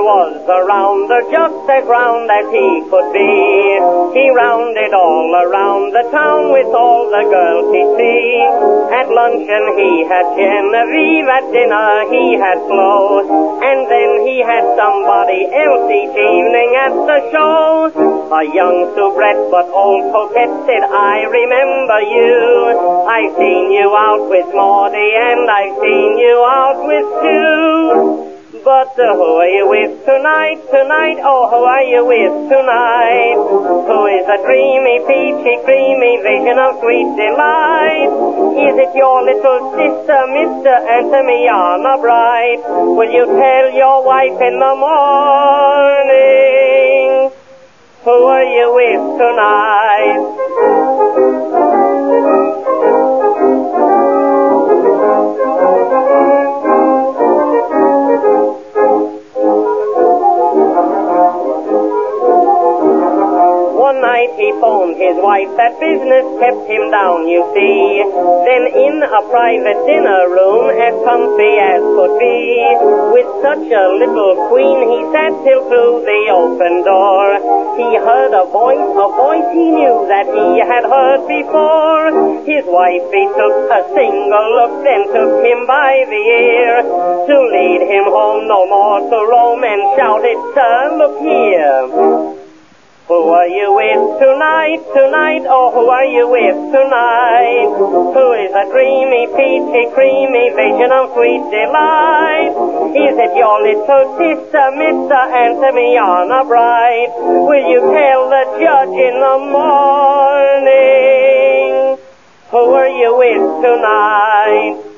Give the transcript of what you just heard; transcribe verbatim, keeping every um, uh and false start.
was a rounder, just as round as he could be. He rounded all around the town with all the girls he'd see. At luncheon he had Genevieve, at dinner he had Flo, and then he had somebody else each evening at the show. A young soubrette but old coquette said, I remember you. I've seen you out with Maudie and I've seen you out with Sue. But uh, who are you with tonight, tonight? Oh, who are you with tonight? Who is a dreamy, peachy, creamy vision of sweet delight? Is it your little sister, Mister Antoniana Bright? Will you tell your wife in the morning? Who are you with tonight? One night he phoned his wife, that business kept him down, you see. Then in a private dinner room, as comfy as could be, with such a little queen, he sat till through the open door. He heard a voice, a voice he knew that he had heard before. His wife, he took a single look, then took him by the ear, to lead him home no more to roam, and shouted, sir, look here. Who are you with tonight, tonight? Oh, who are you with tonight? Who is a dreamy, peachy, creamy vision of sweet delight? Is it your little sister, Mister Antoniana Bright? Will you tell the judge in the morning? Who are you with tonight?